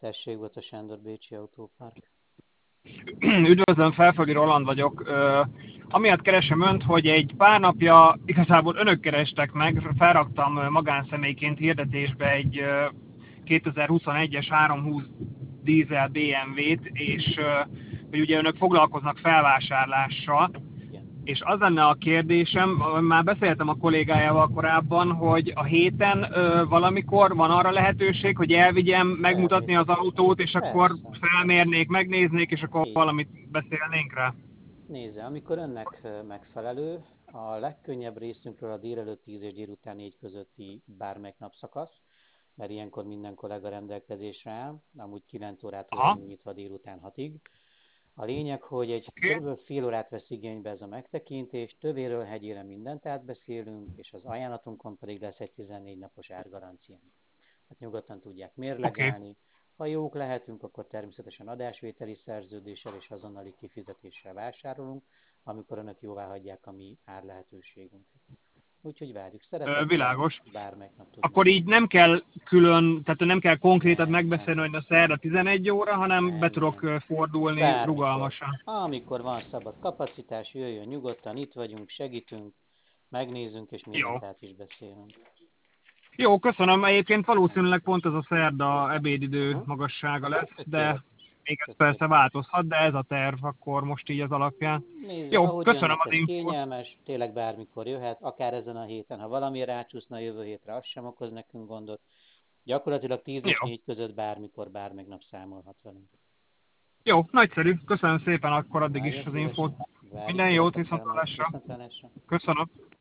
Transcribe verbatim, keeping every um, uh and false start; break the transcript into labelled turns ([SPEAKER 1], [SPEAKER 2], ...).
[SPEAKER 1] Tessék, Bota Sándor, Bécsi Autópark.
[SPEAKER 2] Üdvözlöm, Felföldi Roland vagyok. Ö, amiatt keresem önt, hogy egy pár napja igazából önök kerestek meg, felraktam ö, magánszemélyként hirdetésbe egy ö, kétezer-huszonegyes háromszázhúsz dízel bé em vét, és ö, hogy ugye önök foglalkoznak felvásárlással,
[SPEAKER 1] Igen.
[SPEAKER 2] és az lenne a kérdésem, már beszéltem a kollégájával korábban, hogy a héten ö, valamikor van arra lehetőség, hogy elvigyem, megmutatni az
[SPEAKER 1] Természetesen.
[SPEAKER 2] autót, és akkor
[SPEAKER 1] Persze, persze.
[SPEAKER 2] felmérnék, megnéznék, és akkor
[SPEAKER 1] Így van.
[SPEAKER 2] valamit beszélnénk rá.
[SPEAKER 1] Nézze, amikor önnek ö, megfelelő, a legkönnyebb részünkről a délelőtt tíz és délután négy közötti bármelyik napszakasz, mert ilyenkor minden kollega rendelkezésre áll, amúgy kilenc órától
[SPEAKER 2] Aha,
[SPEAKER 1] vagyunk nyitva délután hatig. A lényeg, hogy egy
[SPEAKER 2] oké,
[SPEAKER 1] körülbelül fél órát vesz igénybe ez a megtekintés, tövéről hegyére mindent átbeszélünk, és az ajánlatunkon pedig lesz egy tizennégy napos árgaranciánk. Hát nyugodtan tudják
[SPEAKER 2] oké.
[SPEAKER 1] mérlegelni. Ha jók lehetünk, akkor természetesen adásvételi szerződéssel és azonnali kifizetéssel vásárolunk, amikor önök jóvá hagyják a mi árlehetőségünket. Úgyhogy várjuk
[SPEAKER 2] Ö,
[SPEAKER 1] szeretettel,
[SPEAKER 2] világos.
[SPEAKER 1] bármelyik nap tudnak
[SPEAKER 2] Akkor így nem kell külön, tehát nem kell konkrétan
[SPEAKER 1] Nem, nem,
[SPEAKER 2] megbeszélni, hogy a szerda tizenegy óra, hanem be
[SPEAKER 1] nem,
[SPEAKER 2] tudok
[SPEAKER 1] nem.
[SPEAKER 2] ö, fordulni
[SPEAKER 1] Bármikor.
[SPEAKER 2] rugalmasan.
[SPEAKER 1] Amikor van szabad kapacitás, jöjjön nyugodtan, itt vagyunk, segítünk, megnézünk és
[SPEAKER 2] Jó.
[SPEAKER 1] mindent át is beszélünk.
[SPEAKER 2] Jó, köszönöm. Egyébként valószínűleg pont ez a szerda ebédidő
[SPEAKER 1] Uh-huh.
[SPEAKER 2] magassága lesz, de
[SPEAKER 1] Tökéletes.
[SPEAKER 2] még ez persze
[SPEAKER 1] Tökéletes.
[SPEAKER 2] változhat, de ez a terv akkor most így az alapján.
[SPEAKER 1] Nézze,
[SPEAKER 2] Jó,
[SPEAKER 1] ahogy
[SPEAKER 2] köszönöm
[SPEAKER 1] önnek
[SPEAKER 2] az
[SPEAKER 1] ez
[SPEAKER 2] infót.
[SPEAKER 1] kényelmes, tényleg bármikor jöhet, akár ezen a héten, ha valami rácsúszna a jövő hétre, az sem okoz nekünk gondot. Gyakorlatilag tíz és
[SPEAKER 2] Jó,
[SPEAKER 1] négy között bármikor, bármelyik nap számolhat velünk.
[SPEAKER 2] jó, nagyszerű. Köszönöm szépen akkor addig
[SPEAKER 1] Nagyon
[SPEAKER 2] is az infót.
[SPEAKER 1] szívesen. Várjuk
[SPEAKER 2] Minden jót,
[SPEAKER 1] szeretettel majd.
[SPEAKER 2] viszontlátásra.
[SPEAKER 1] Viszontlátásra.
[SPEAKER 2] Köszönöm.